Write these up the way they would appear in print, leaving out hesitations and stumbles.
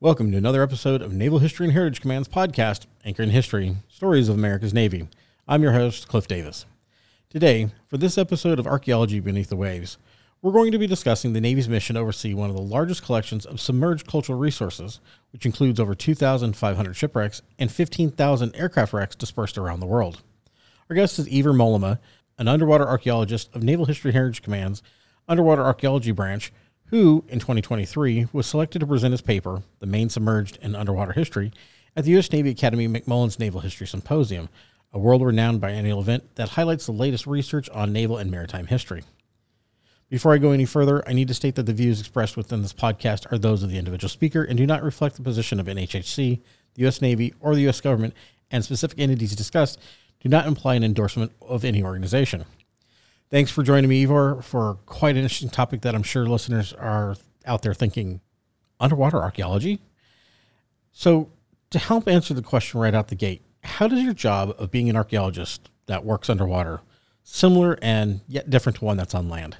Welcome to another episode of Naval History and Heritage Command's podcast, Anchored in History, Stories of America's Navy. I'm your host, Cliff Davis. Today, for this episode of Archaeology Beneath the Waves, we're going to be discussing the Navy's mission to oversee one of the largest collections of submerged cultural resources, which includes over 2,500 shipwrecks and 15,000 aircraft wrecks dispersed around the world. Our guest is Iver Mollema, an underwater archaeologist of Naval History and Heritage Command's Underwater Archaeology Branch, who, in 2023, was selected to present his paper, The Main Submerged and Underwater History, at the U.S. Navy Academy McMullen's Naval History Symposium, a world-renowned biennial event that highlights the latest research on naval and maritime history. Before I go any further, I need to state that the views expressed within this podcast are those of the individual speaker and do not reflect the position of NHHC, the U.S. Navy, or the U.S. government, and specific entities discussed do not imply an endorsement of any organization. Thanks for joining me, Ivar, for quite an interesting topic that I'm sure listeners are out there thinking, underwater archaeology? So, to help answer the question right out the gate, how does your job of being an archaeologist that works underwater similar and yet different to one that's on land?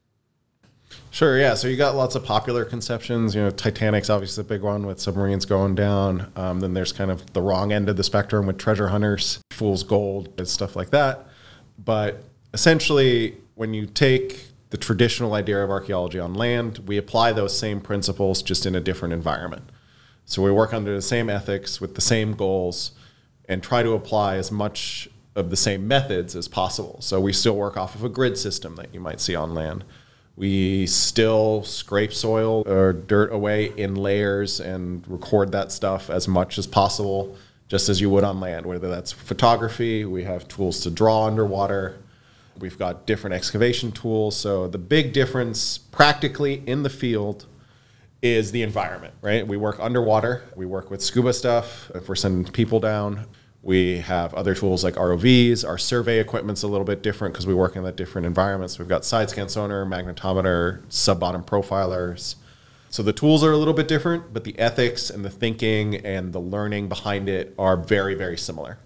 Sure, yeah. So you got lots of popular conceptions. You know, Titanic's obviously the big one with submarines going down. Then there's kind of the wrong end of the spectrum with treasure hunters, fool's gold, and stuff like that. But essentially, when you take the traditional idea of archaeology on land, we apply those same principles just in a different environment. So we work under the same ethics with the same goals and try to apply as much of the same methods as possible. So we still work off of a grid system that you might see on land. We still scrape soil or dirt away in layers and record that stuff as much as possible, just as you would on land, whether that's photography. We have tools to draw underwater. We've got different excavation tools. So the big difference practically in the field is the environment, right? We work underwater. We work with scuba stuff if we're sending people down. We have other tools like ROVs. Our survey equipment's a little bit different because we work in that different environments. We've got side scan sonar, magnetometer, sub-bottom profilers. So the tools are a little bit different, but the ethics and the thinking and the learning behind it are very, very similar.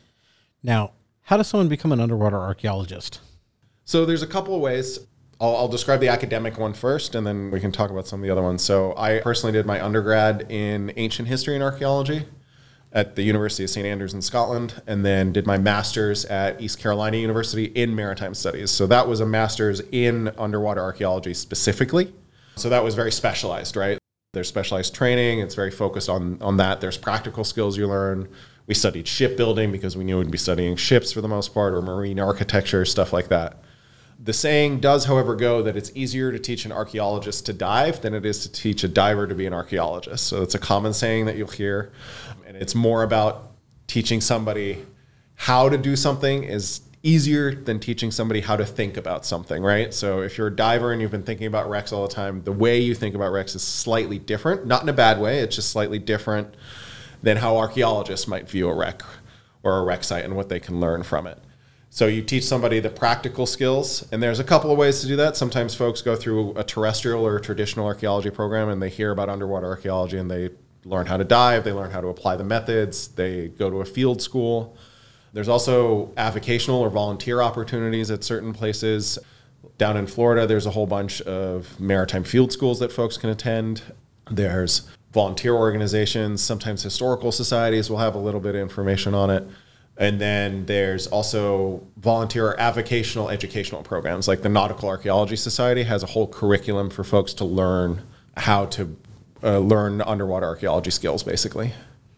Now, how does someone become an underwater archaeologist? So there's a couple of ways. I'll describe the academic one first, and then we can talk about some of the other ones. So I personally did my undergrad in ancient history and archaeology at the University of St. Andrews in Scotland, and then did my master's at East Carolina University in maritime studies. So that was a master's in underwater archaeology specifically. So that was very specialized, right? There's specialized training. It's very focused on that. There's practical skills you learn. We studied shipbuilding because we knew we'd be studying ships for the most part, or marine architecture, stuff like that. The saying does, however, go that it's easier to teach an archaeologist to dive than it is to teach a diver to be an archaeologist. So it's a common saying that you'll hear. And it's more about teaching somebody how to do something is easier than teaching somebody how to think about something, right? So if you're a diver and you've been thinking about wrecks all the time, the way you think about wrecks is slightly different. Not in a bad way, it's just slightly different than how archaeologists might view a wreck or a wreck site and what they can learn from it. So you teach somebody the practical skills, and there's a couple of ways to do that. Sometimes folks go through a terrestrial or a traditional archaeology program and they hear about underwater archaeology and they learn how to dive, they learn how to apply the methods, they go to a field school. There's also avocational or volunteer opportunities at certain places. Down in Florida, there's a whole bunch of maritime field schools that folks can attend. There's volunteer organizations, sometimes historical societies will have a little bit of information on it. And then there's also volunteer or avocational educational programs, like the Nautical Archaeology Society has a whole curriculum for folks to learn how to learn underwater archaeology skills, basically.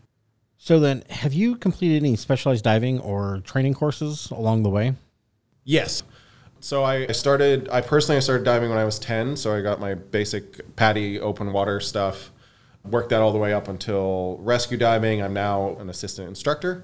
So then, have you completed any specialized diving or training courses along the way? Yes. So I personally started diving when I was 10, so I got my basic PADI open water stuff, worked that all the way up until rescue diving. I'm now an assistant instructor.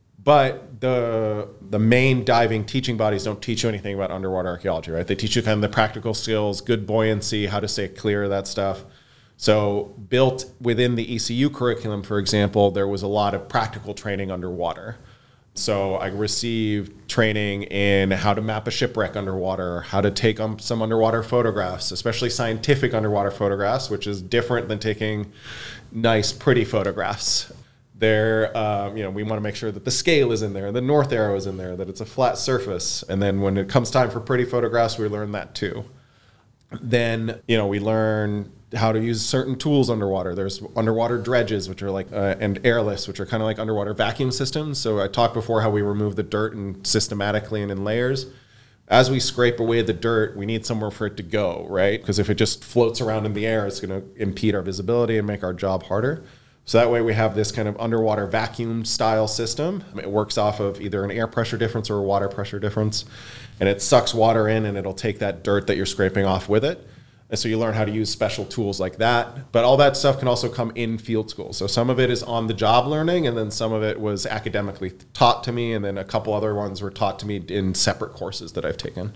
But the main diving teaching bodies don't teach you anything about underwater archaeology, right? They teach you kind of the practical skills, good buoyancy, how to stay clear of that stuff. So built within the ECU curriculum, for example, there was a lot of practical training underwater. So I received training in how to map a shipwreck underwater, how to take some underwater photographs, especially scientific underwater photographs, which is different than taking nice, pretty photographs. We want to make sure that the scale is in there, the north arrow is in there, that it's a flat surface. And then when it comes time for pretty photographs, we learn that too. Then, we learn how to use certain tools underwater. There's underwater dredges, which are like, and airlifts, which are kind of like underwater vacuum systems. So I talked before how we remove the dirt and systematically and in layers. As we scrape away the dirt, we need somewhere for it to go, right? Because if it just floats around in the air, it's going to impede our visibility and make our job harder. So that way we have this kind of underwater vacuum style system. It works off of either an air pressure difference or a water pressure difference. And it sucks water in and it'll take that dirt that you're scraping off with it. And so you learn how to use special tools like that. But all that stuff can also come in field school. So some of it is on the job learning, and then some of it was academically taught to me. And then a couple other ones were taught to me in separate courses that I've taken.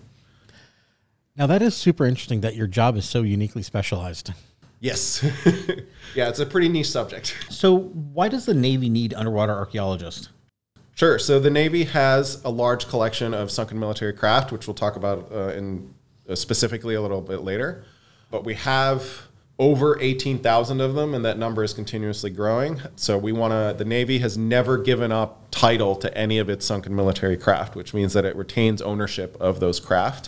Now that is super interesting that your job is so uniquely specialized. Yes. Yeah, it's a pretty niche subject. So why does the Navy need underwater archaeologists? Sure. So the Navy has a large collection of sunken military craft, which we'll talk about specifically a little bit later. But we have over 18,000 of them, and that number is continuously growing. So the Navy has never given up title to any of its sunken military craft, which means that it retains ownership of those craft.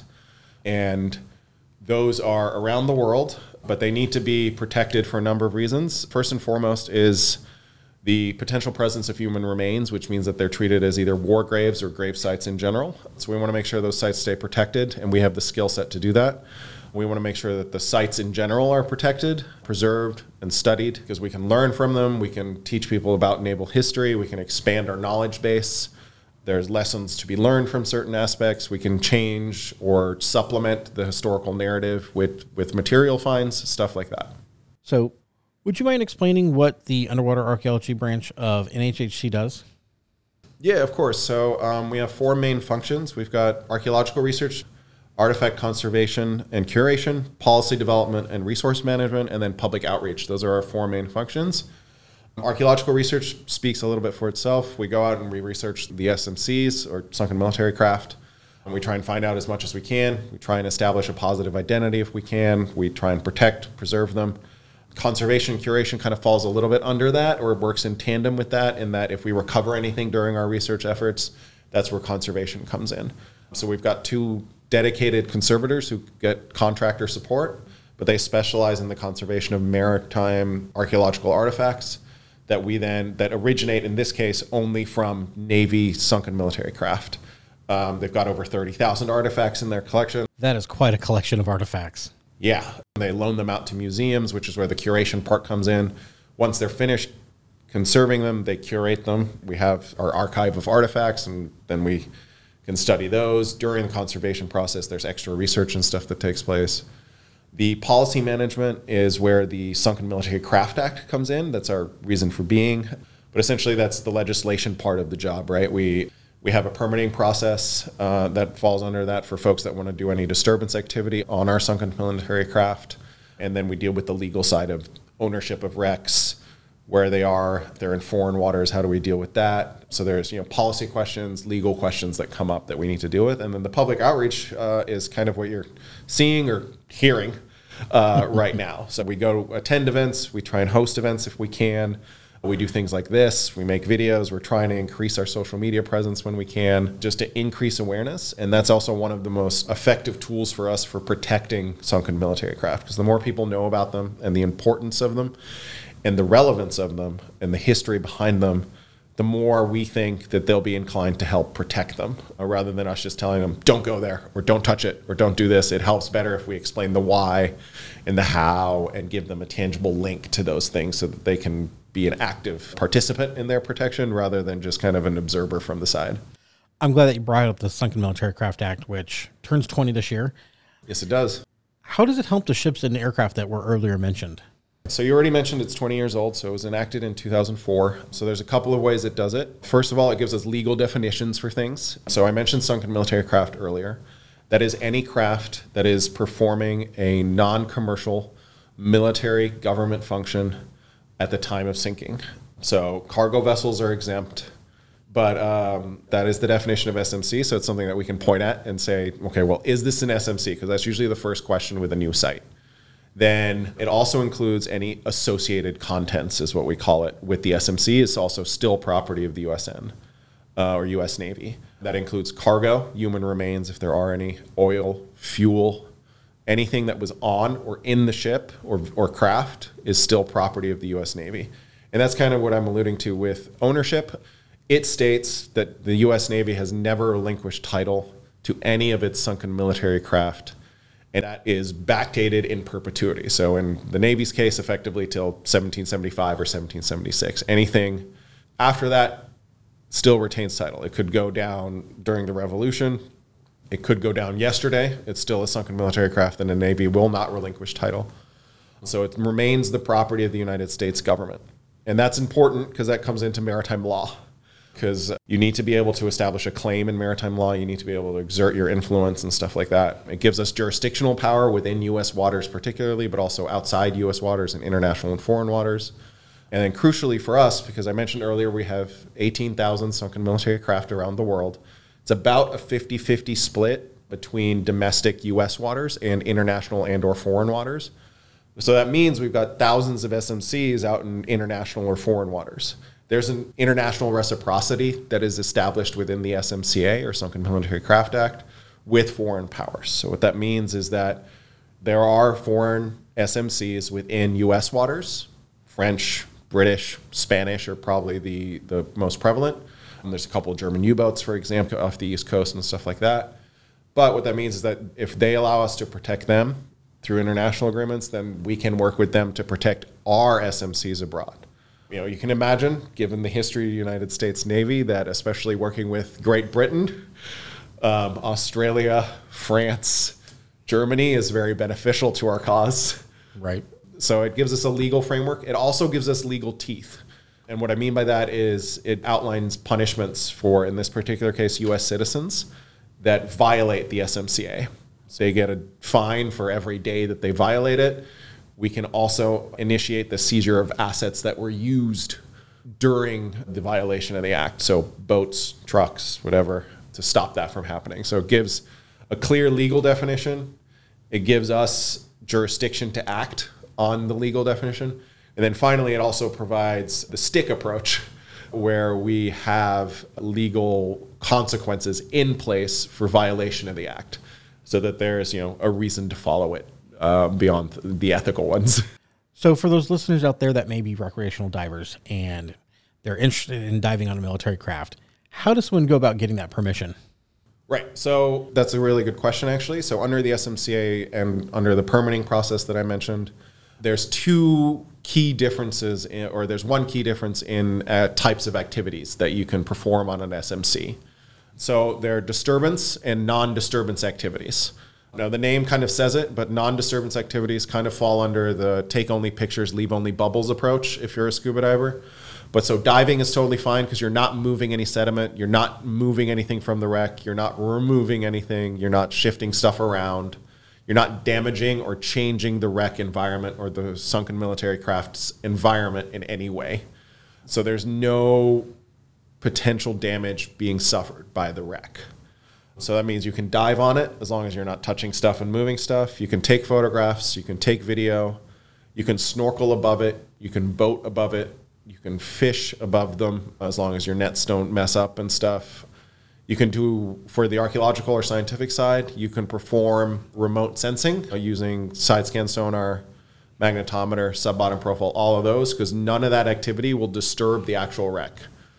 And those are around the world, but they need to be protected for a number of reasons. First and foremost is the potential presence of human remains, which means that they're treated as either war graves or grave sites in general. So we want to make sure those sites stay protected, and we have the skill set to do that. We want to make sure that the sites in general are protected, preserved, and studied, because we can learn from them. We can teach people about naval history. We can expand our knowledge base. There's lessons to be learned from certain aspects. We can change or supplement the historical narrative with material finds, stuff like that. So would you mind explaining what the underwater archaeology branch of NHHC does? Yeah, of course. So we have four main functions. We've got archaeological research, artifact conservation and curation, policy development and resource management, and then public outreach. Those are our four main functions. Archaeological research speaks a little bit for itself. We go out and we research the SMCs, or sunken military craft, and we try and find out as much as we can. We try and establish a positive identity if we can. We try and protect, preserve them. Conservation and curation kind of falls a little bit under that, or works in tandem with that, in that if we recover anything during our research efforts, that's where conservation comes in. So we've got two dedicated conservators who get contractor support, but they specialize in the conservation of maritime archaeological artifacts that originate, in this case, only from Navy sunken military craft. They've got over 30,000 artifacts in their collection. That is quite a collection of artifacts. Yeah. They loan them out to museums, which is where the curation part comes in. Once they're finished conserving them, they curate them. We have our archive of artifacts, and then we can study those. During the conservation process, there's extra research and stuff that takes place. The policy management is where the Sunken Military Craft Act comes in. That's our reason for being. But essentially, that's the legislation part of the job, right? We have a permitting process that falls under that for folks that want to do any disturbance activity on our sunken military craft. And then we deal with the legal side of ownership of wrecks, where they are. If they're in foreign waters, how do we deal with that? So there's policy questions, legal questions that come up that we need to deal with. And then the public outreach is kind of what you're seeing or hearing right now. So we go attend events, we try and host events if we can. We do things like this, we make videos, we're trying to increase our social media presence when we can, just to increase awareness. And that's also one of the most effective tools for us for protecting sunken military craft, because the more people know about them and the importance of them and the relevance of them and the history behind them, the more we think that they'll be inclined to help protect them, rather than us just telling them, don't go there, or don't touch it, or don't do this. It helps better if we explain the why and the how and give them a tangible link to those things so that they can be an active participant in their protection rather than just kind of an observer from the side. I'm glad that you brought up the Sunken Military Craft Act, which turns 20 this year. Yes, it does. How does it help the ships and aircraft that were earlier mentioned? So you already mentioned it's 20 years old, so it was enacted in 2004. So there's a couple of ways it does it. First of all, it gives us legal definitions for things. So I mentioned sunken military craft earlier. That is any craft that is performing a non-commercial military government function at the time of sinking. So cargo vessels are exempt, but that is the definition of SMC. So it's something that we can point at and say, okay, well, is this an SMC? Because that's usually the first question with a new site. Then it also includes any associated contents, is what we call it, with the SMC. It's also still property of the USN or U.S. Navy. That includes cargo, human remains, if there are any, oil, fuel, anything that was on or in the ship or craft is still property of the U.S. Navy. And that's kind of what I'm alluding to with ownership. It states that the U.S. Navy has never relinquished title to any of its sunken military craft, and that is backdated in perpetuity. So in the Navy's case, effectively till 1775 or 1776. Anything after that still retains title. It could go down during the Revolution. It could go down yesterday. It's still a sunken military craft, and the Navy will not relinquish title. So it remains the property of the United States government. And that's important because that comes into maritime law. Because you need to be able to establish a claim in maritime law. You need to be able to exert your influence and stuff like that. It gives us jurisdictional power within U.S. waters particularly, but also outside U.S. waters and international and foreign waters. And then crucially for us, because I mentioned earlier we have 18,000 sunken military craft around the world, it's about a 50-50 split between domestic U.S. waters and international and or foreign waters. So that means we've got thousands of SMCs out in international or foreign waters. There's an international reciprocity that is established within the SMCA, or Sunken Military Craft Act, with foreign powers. So what that means is that there are foreign SMCs within U.S. waters. French, British, Spanish are probably the most prevalent. And there's a couple of German U-boats, for example, off the East Coast and stuff like that. But what that means is that if they allow us to protect them through international agreements, then we can work with them to protect our SMCs abroad. You know, you can imagine, given the history of the United States Navy, that especially working with Great Britain, Australia, France, Germany is very beneficial to our cause. Right. So it gives us a legal framework. It also gives us legal teeth. And what I mean by that is it outlines punishments for, in this particular case, U.S. citizens that violate the SMCA. So they get a fine for every day that they violate it. We can also initiate the seizure of assets that were used during the violation of the act. So boats, trucks, whatever, to stop that from happening. So it gives a clear legal definition. It gives us jurisdiction to act on the legal definition. And then finally, it also provides the stick approach, where we have legal consequences in place for violation of the act, so that there's, you know, a reason to follow it beyond the ethical ones. So for those listeners out there that may be recreational divers and they're interested in diving on a military craft, how does someone go about getting that permission? Right. So that's a really good question, actually. So under the SMCA and under the permitting process that I mentioned, there's two key differences, there's one key difference in types of activities that you can perform on an SMC. So there are disturbance and non-disturbance activities. Now, the name kind of says it, but non-disturbance activities kind of fall under the take only pictures, leave only bubbles approach if you're a scuba diver. But so diving is totally fine because you're not moving any sediment, you're not moving anything from the wreck, you're not removing anything, you're not shifting stuff around, you're not damaging or changing the wreck environment or the sunken military craft's environment in any way. So there's no potential damage being suffered by the wreck. So that means you can dive on it as long as you're not touching stuff and moving stuff. You can take photographs, you can take video, you can snorkel above it, you can boat above it, you can fish above them as long as your nets don't mess up and stuff. You can do, for the archaeological or scientific side, you can perform remote sensing using side scan sonar, magnetometer, sub-bottom profile, all of those, because none of that activity will disturb the actual wreck.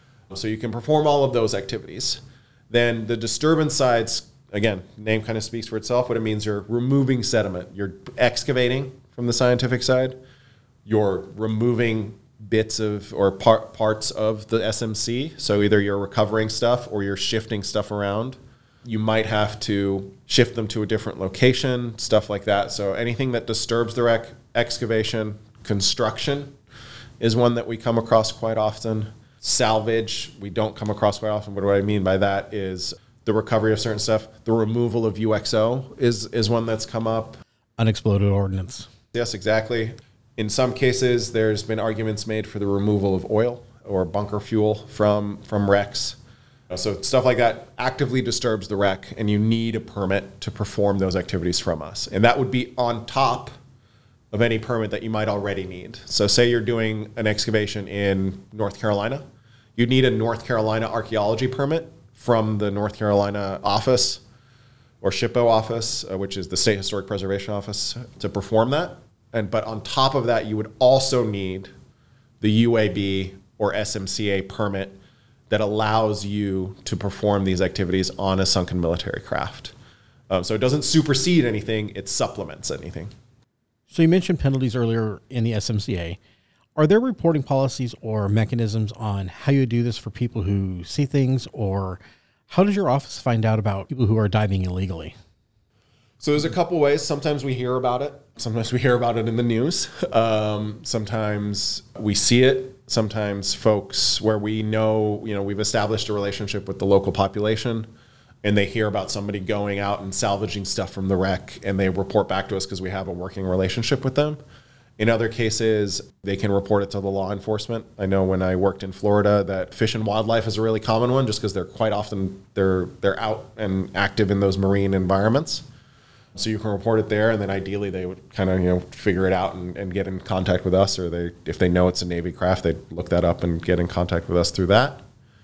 So you can perform all of those activities. Then the disturbance sides, again, name kind of speaks for itself. What it means, you're removing sediment. You're excavating from the scientific side. You're removing bits of or parts of the SMC. So either you're recovering stuff or you're shifting stuff around. You might have to shift them to a different location, stuff like that. So anything that disturbs the wreck, excavation, construction is one that we come across quite often. Salvage, we don't come across quite often, but what I mean by that is the recovery of certain stuff. The removal of UXO is one that's come up. Unexploded ordnance. Yes, exactly. In some cases, there's been arguments made for the removal of oil or bunker fuel from wrecks. So stuff like that actively disturbs the wreck, and you need a permit to perform those activities from us. And that would be on top of any permit that you might already need. So say you're doing an excavation in North Carolina, you'd need a North Carolina archaeology permit from the North Carolina office or SHPO office, which is the State Historic Preservation Office, to perform that. But on top of that, you would also need the UAB or SMCA permit that allows you to perform these activities on a sunken military craft. So it doesn't supersede anything, it supplements anything. So you mentioned penalties earlier in the SMCA. Are there reporting policies or mechanisms on how you do this for people who see things, or how does your office find out about people who are diving illegally? So there's a couple ways. Sometimes we hear about it. Sometimes we hear about it in the news. Sometimes we see it. Sometimes folks where we know, we've established a relationship with the local population and they hear about somebody going out and salvaging stuff from the wreck and they report back to us because we have a working relationship with them. In other cases, they can report it to the law enforcement. I know when I worked in Florida that Fish and Wildlife is a really common one just because they're quite often, they're out and active in those marine environments. So you can report it there, and then ideally they would kind of figure it out and get in contact with us, or if they know it's a Navy craft, they'd look that up and get in contact with us through that.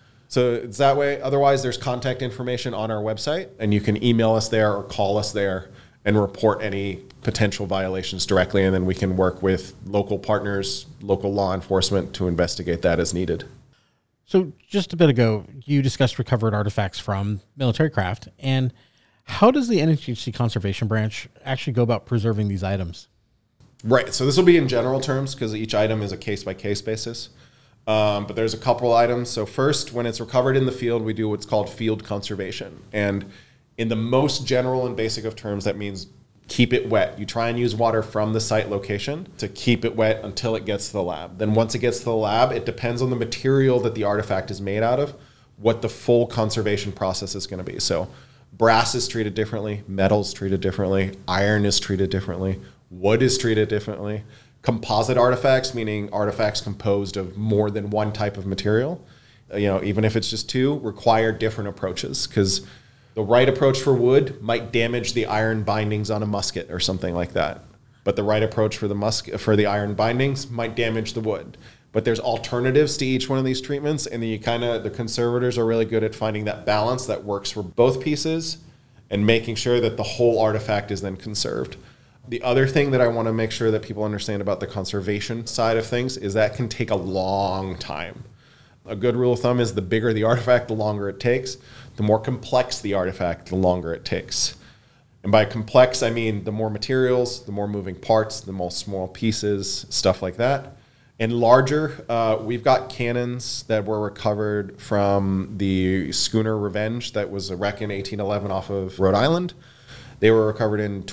So it's that way. Otherwise, there's contact information on our website, and you can email us there or call us there and report any potential violations directly, and then we can work with local partners, local law enforcement to investigate that as needed. So just a bit ago, you discussed recovered artifacts from military craft, and how does the NHC Conservation Branch actually go about preserving these items? Right. So this will be in general terms because each item is a case-by-case basis. But there's a couple items. So first, when it's recovered in the field, we do what's called field conservation. And in the most general and basic of terms, that means keep it wet. You try and use water from the site location to keep it wet until it gets to the lab. Then once it gets to the lab, it depends on the material that the artifact is made out of, what the full conservation process is going to be. So brass is treated differently, metal's treated differently, iron is treated differently, wood is treated differently. Composite artifacts, meaning artifacts composed of more than one type of material, even if it's just two, require different approaches because the right approach for wood might damage the iron bindings on a musket or something like that. But the right approach for the iron bindings might damage the wood. But there's alternatives to each one of these treatments, and the conservators are really good at finding that balance that works for both pieces and making sure that the whole artifact is then conserved. The other thing that I want to make sure that people understand about the conservation side of things is that can take a long time. A good rule of thumb is the bigger the artifact, the longer it takes. The more complex the artifact, the longer it takes. And by complex, I mean the more materials, the more moving parts, the more small pieces, stuff like that. And larger, we've got cannons that were recovered from the schooner Revenge that was a wreck in 1811 off of Rhode Island. They were recovered in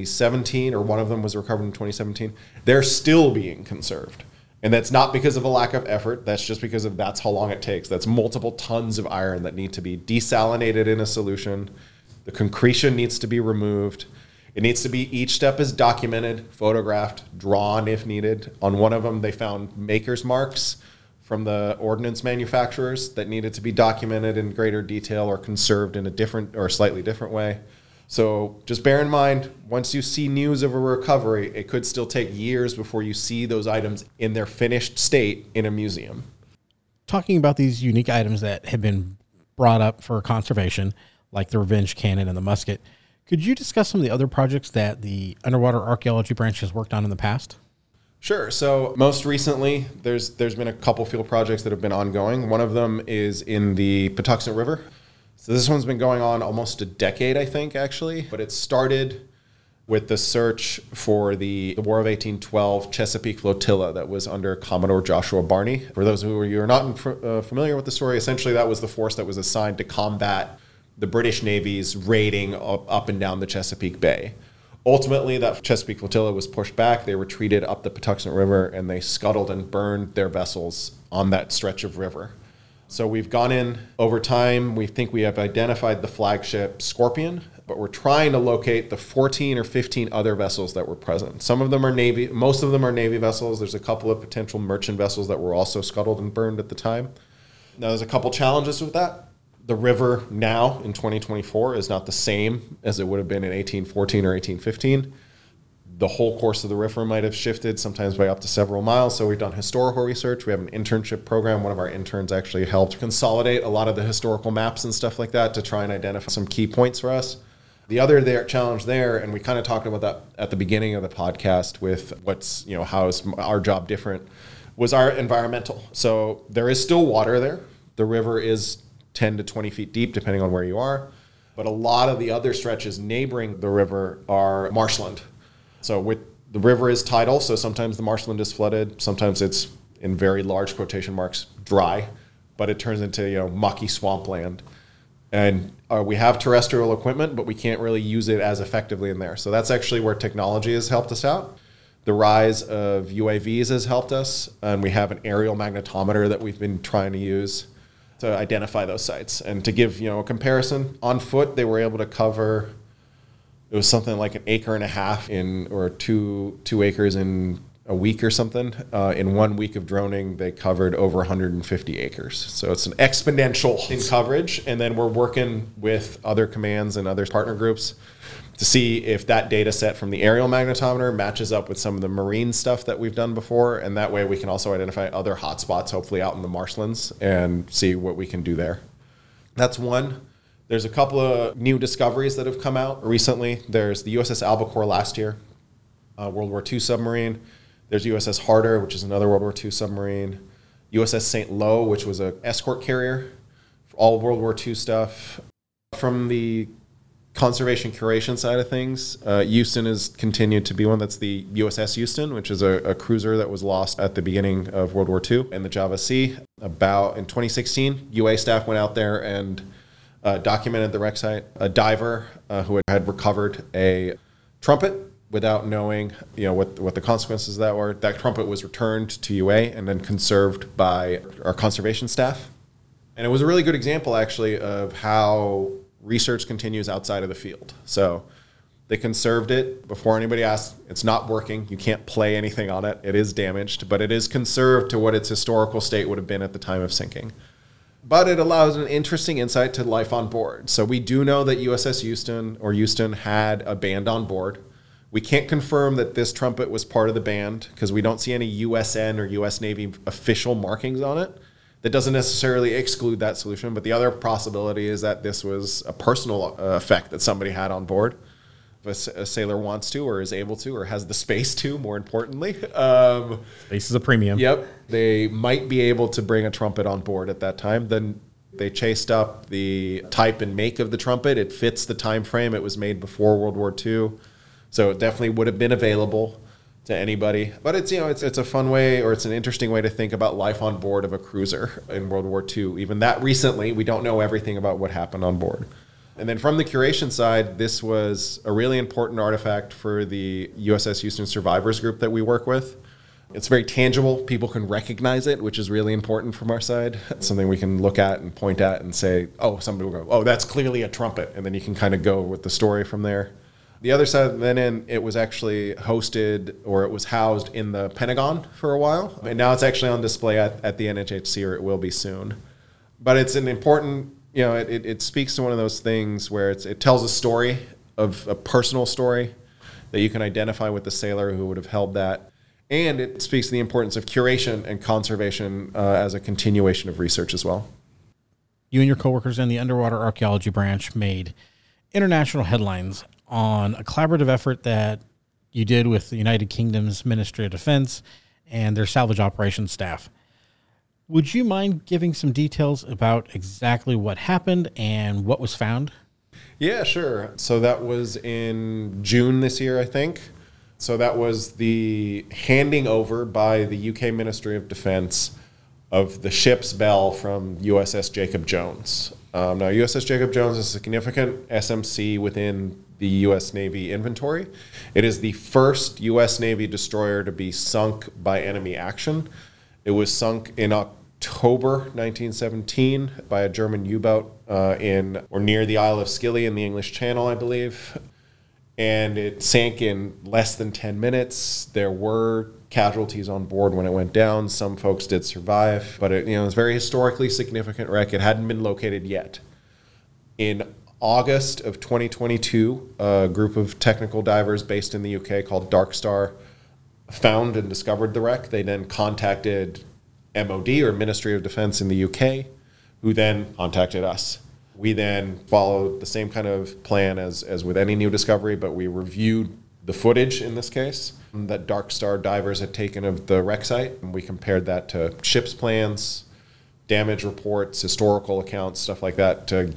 2017, or one of them was recovered in 2017. They're still being conserved. And that's not because of a lack of effort. That's just because that's how long it takes. That's multiple tons of iron that need to be desalinated in a solution. The concretion needs to be removed. It needs to be, each step is documented, photographed, drawn if needed. On one of them, they found maker's marks from the ordnance manufacturers that needed to be documented in greater detail or conserved in a different or slightly different way. So just bear in mind, once you see news of a recovery, it could still take years before you see those items in their finished state in a museum. Talking about these unique items that have been brought up for conservation, like the Revenge cannon and the musket, could you discuss some of the other projects that the Underwater Archaeology Branch has worked on in the past? Sure. So most recently, there's been a couple field projects that have been ongoing. One of them is in the Patuxent River. So this one's been going on almost a decade, I think, actually. But it started with the search for the War of 1812 Chesapeake Flotilla that was under Commodore Joshua Barney. For those of you who are not familiar with the story, essentially that was the force that was assigned to combat the British Navy's raiding up and down the Chesapeake Bay. Ultimately, that Chesapeake Flotilla was pushed back. They retreated up the Patuxent River, and they scuttled and burned their vessels on that stretch of river. So we've gone in over time. We think we have identified the flagship Scorpion, but we're trying to locate the 14 or 15 other vessels that were present. Some of them are Navy, most of them are Navy vessels. There's a couple of potential merchant vessels that were also scuttled and burned at the time. Now, there's a couple challenges with that. The river now in 2024 is not the same as it would have been in 1814 or 1815. The whole course of the river might have shifted, sometimes by up to several miles. So we've done historical research. We have an internship program. One of our interns actually helped consolidate a lot of the historical maps and stuff like that to try and identify some key points for us. The other challenge there, and we kind of talked about that at the beginning of the podcast with how is our job different, was our environmental. So there is still water there. The river is 10 to 20 feet deep, depending on where you are. But a lot of the other stretches neighboring the river are marshland. So the river is tidal, so sometimes the marshland is flooded. Sometimes it's, in very large quotation marks, dry, but it turns into mucky swampland. And we have terrestrial equipment, but we can't really use it as effectively in there. So that's actually where technology has helped us out. The rise of UAVs has helped us, and we have an aerial magnetometer that we've been trying to use to identify those sites. And to give a comparison, on foot they were able to cover, it was something like 1.5 acres or 2 acres in a week or something. In 1 week of droning, they covered over 150 acres. So it's an exponential in coverage. And then we're working with other commands and other partner groups to see if that data set from the aerial magnetometer matches up with some of the marine stuff that we've done before. And that way we can also identify other hotspots, hopefully out in the marshlands, and see what we can do there. That's one. There's a couple of new discoveries that have come out recently. There's the USS Albacore last year, World War II submarine. There's USS Harder, which is another World War II submarine. USS St. Lo, which was an escort carrier for all World War II stuff. From the conservation curation side of things, Houston has continued to be one. That's the USS Houston, which is a cruiser that was lost at the beginning of World War II in the Java Sea. About in 2016, UA staff went out there and documented the wreck site. A diver who had recovered a trumpet without knowing what the consequences of that were. That trumpet was returned to UA and then conserved by our conservation staff. And it was a really good example, actually, of how research continues outside of the field. So they conserved it before anybody asked. It's not working. You can't play anything on it. It is damaged, but it is conserved to what its historical state would have been at the time of sinking. But it allows an interesting insight to life on board. So we do know that USS Houston had a band on board. We can't confirm that this trumpet was part of the band because we don't see any USN or US Navy official markings on it. That doesn't necessarily exclude that solution, but the other possibility is that this was a personal effect that somebody had on board. If a sailor wants to or is able to or has the space to, more importantly. Space is a premium. Yep. They might be able to bring a trumpet on board at that time. Then they chased up the type and make of the trumpet. It fits the time frame. It was made before World War II. So it definitely would have been available to anybody. But it's a fun way, or it's an interesting way to think about life on board of a cruiser in World War II. Even that recently, we don't know everything about what happened on board. And then from the curation side, this was a really important artifact for the USS Houston Survivors Group that we work with. It's very tangible. People can recognize it, which is really important from our side. It's something we can look at and point at and say, oh, somebody will go, oh, that's clearly a trumpet. And then you can kind of go with the story from there. The other side, then it was actually hosted, or it was housed in the Pentagon for a while. And now it's actually on display at the NHHC, or it will be soon. But it's an important, it speaks to one of those things where it tells a story, of a personal story that you can identify with the sailor who would have held that. And it speaks to the importance of curation and conservation as a continuation of research as well. You and your coworkers in the underwater archaeology branch made international headlines on a collaborative effort that you did with the United Kingdom's Ministry of Defense and their salvage operations staff. Would you mind giving some details about exactly what happened and what was found? Yeah, sure. So that was in June this year, I think. So that was the handing over by the UK Ministry of Defense of the ship's bell from USS Jacob Jones. Now, USS Jacob Jones is a significant SMC within the U.S. Navy inventory. It is the first U.S. Navy destroyer to be sunk by enemy action. It was sunk in October 1917 by a German U-boat in or near the Isle of Scilly in the English Channel, I believe. And it sank in less than 10 minutes. There were casualties on board when it went down. Some folks did survive, but it was a very historically significant wreck. It hadn't been located yet. In August of 2022, a group of technical divers based in the UK called Dark Star found and discovered the wreck. They then contacted MOD, or Ministry of Defense in the UK, who then contacted us. We then followed the same kind of plan as with any new discovery, but we reviewed the footage in this case that Dark Star divers had taken of the wreck site, and we compared that to ship's plans, damage reports, historical accounts, stuff like that to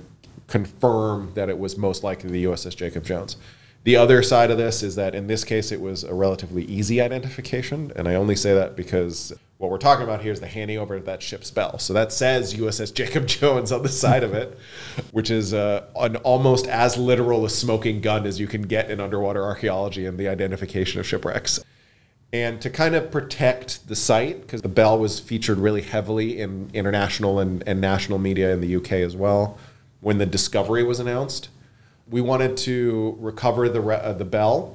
confirm that it was most likely the USS Jacob Jones. The other side of this is that in this case, it was a relatively easy identification. And I only say that because what we're talking about here is the handing over of that ship's bell. So that says USS Jacob Jones on the side of it, which is an almost as literal a smoking gun as you can get in underwater archaeology and the identification of shipwrecks. And to kind of protect the site, because the bell was featured really heavily in international and national media in the UK as well, when the discovery was announced, we wanted to recover the bell,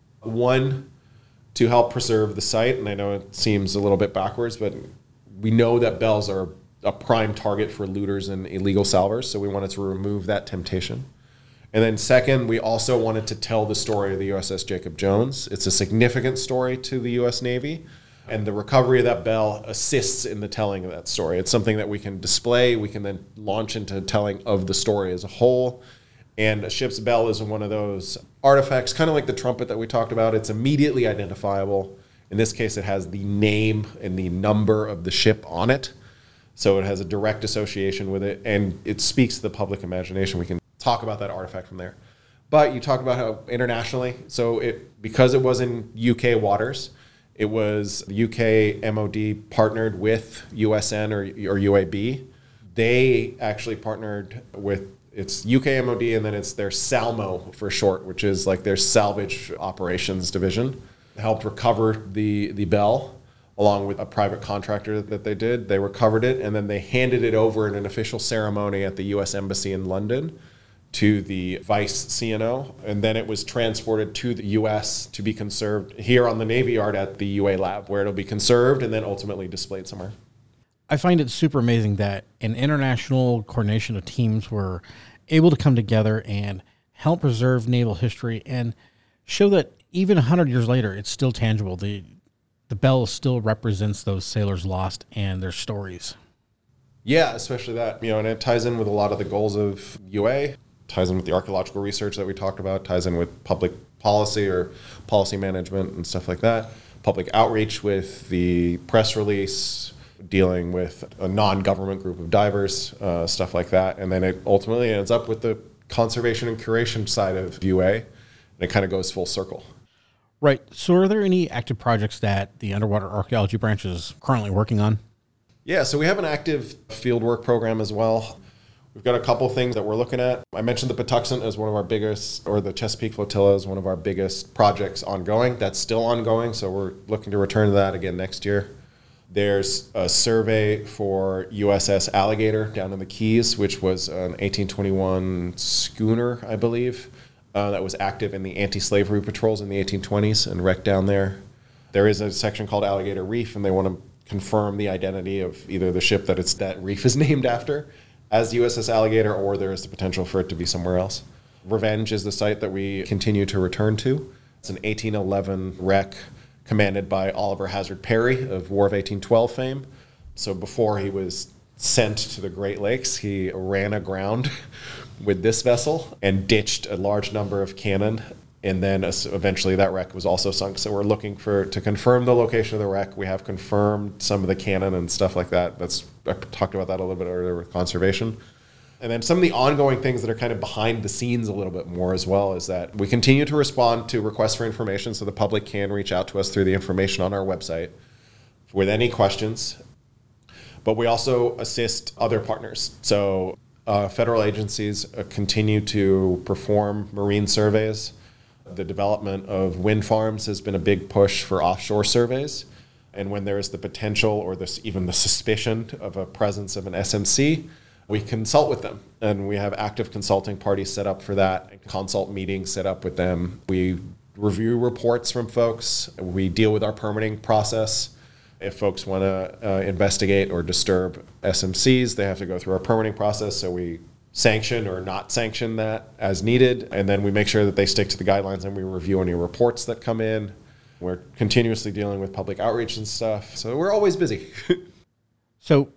one, to help preserve the site. And I know it seems a little bit backwards, but we know that bells are a prime target for looters and illegal salvers. So we wanted to remove that temptation. And then second, we also wanted to tell the story of the USS Jacob Jones. It's a significant story to the U.S. Navy. And the recovery of that bell assists in the telling of that story. It's something that we can display. We can then launch into telling of the story as a whole. And a ship's bell is one of those artifacts, kind of like the trumpet that we talked about. It's immediately identifiable. In this case, it has the name and the number of the ship on it. So it has a direct association with it, and it speaks to the public imagination. We can talk about that artifact from there. But you talk about how internationally, so because it was in UK waters, it was the UK MOD partnered with USN or UAB. They actually partnered with, it's UK MOD, and then it's their SALMO for short, which is like their salvage operations division, helped recover the bell along with a private contractor that they did. They recovered it, and then they handed it over in an official ceremony at the US Embassy in London to the Vice CNO, and then it was transported to the US to be conserved here on the Navy Yard at the UA lab, where it'll be conserved and then ultimately displayed somewhere. I find it super amazing that an international coordination of teams were able to come together and help preserve naval history and show that even 100 years later, it's still tangible. The bell still represents those sailors lost and their stories. Yeah, especially that, and it ties in with a lot of the goals of UA, ties in with the archaeological research that we talked about, ties in with public policy or policy management and stuff like that, public outreach with the press release, dealing with a non-government group of divers, stuff like that. And then it ultimately ends up with the conservation and curation side of UA, and it kind of goes full circle. Right. So are there any active projects that the underwater archaeology branch is currently working on? Yeah, so we have an active fieldwork program as well. We've got a couple things that we're looking at. I mentioned the Patuxent as one of our biggest, or the Chesapeake Flotilla is one of our biggest projects ongoing. That's still ongoing, so we're looking to return to that again next year. There's a survey for USS Alligator down in the Keys, which was an 1821 schooner, I believe, that was active in the anti-slavery patrols in the 1820s and wrecked down there. There is a section called Alligator Reef, and they want to confirm the identity of either the ship that reef is named after as the USS Alligator, or there is the potential for it to be somewhere else. Revenge is the site that we continue to return to. It's an 1811 wreck commanded by Oliver Hazard Perry of War of 1812 fame. So before he was sent to the Great Lakes, he ran aground with this vessel and ditched a large number of cannon, and then eventually that wreck was also sunk. So we're looking to confirm the location of the wreck. We have confirmed some of the cannon and stuff like that. I talked about that a little bit earlier with conservation. And then some of the ongoing things that are kind of behind the scenes a little bit more as well is that we continue to respond to requests for information, so the public can reach out to us through the information on our website with any questions. But we also assist other partners. So federal agencies continue to perform marine surveys. The development of wind farms has been a big push for offshore surveys. And when there is the potential or even the suspicion of a presence of an SMC, we consult with them, and we have active consulting parties set up for that, and consult meetings set up with them. We review reports from folks. We deal with our permitting process. If folks want to investigate or disturb SMCs, they have to go through our permitting process, so we sanction or not sanction that as needed, and then we make sure that they stick to the guidelines, and we review any reports that come in. We're continuously dealing with public outreach and stuff, so we're always busy. So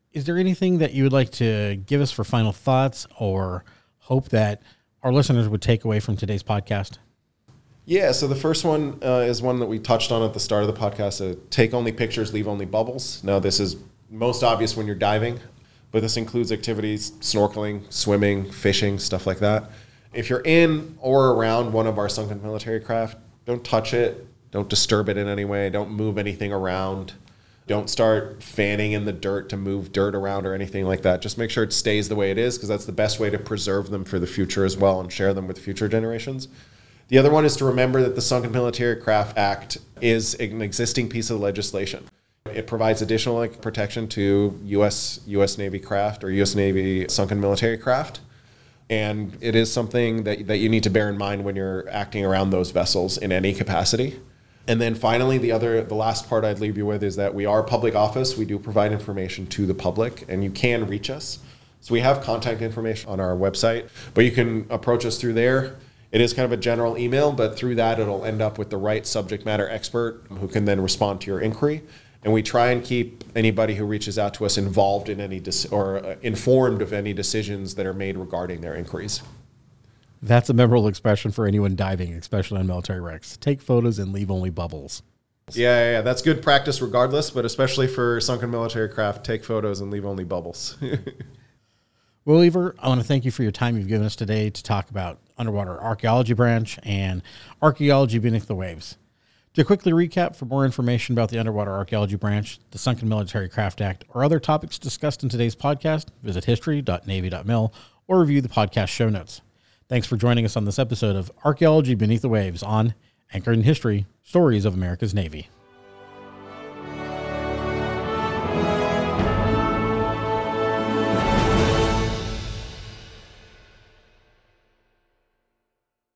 is there anything that you would like to give us for final thoughts or hope that our listeners would take away from today's podcast? Yeah, so the first one is one that we touched on at the start of the podcast, take only pictures, leave only bubbles. Now, this is most obvious when you're diving, but this includes activities, snorkeling, swimming, fishing, stuff like that. If you're in or around one of our sunken military craft, don't touch it, don't disturb it in any way, don't move anything around. Don't start fanning in the dirt to move dirt around or anything like that. Just make sure it stays the way it is, because that's the best way to preserve them for the future as well and share them with future generations. The other one is to remember that the Sunken Military Craft Act is an existing piece of legislation. It provides additional protection to U.S. Navy craft or U.S. Navy sunken military craft. And it is something that you need to bear in mind when you're acting around those vessels in any capacity. And then finally, the last part I'd leave you with is that we are a public office. We do provide information to the public, and you can reach us. So we have contact information on our website, but you can approach us through there. It is kind of a general email, but through that, it'll end up with the right subject matter expert who can then respond to your inquiry. And we try and keep anybody who reaches out to us involved in any informed of any decisions that are made regarding their inquiries. That's a memorable expression for anyone diving, especially on military wrecks. Take photos and leave only bubbles. Yeah, that's good practice regardless, but especially for sunken military craft, take photos and leave only bubbles. Well, Weaver, I want to thank you for your time you've given us today to talk about Underwater Archaeology Branch and Archaeology Beneath the Waves. To quickly recap, for more information about the Underwater Archaeology Branch, the Sunken Military Craft Act, or other topics discussed in today's podcast, visit history.navy.mil or review the podcast show notes. Thanks for joining us on this episode of Archaeology Beneath the Waves on Anchored in History, Stories of America's Navy.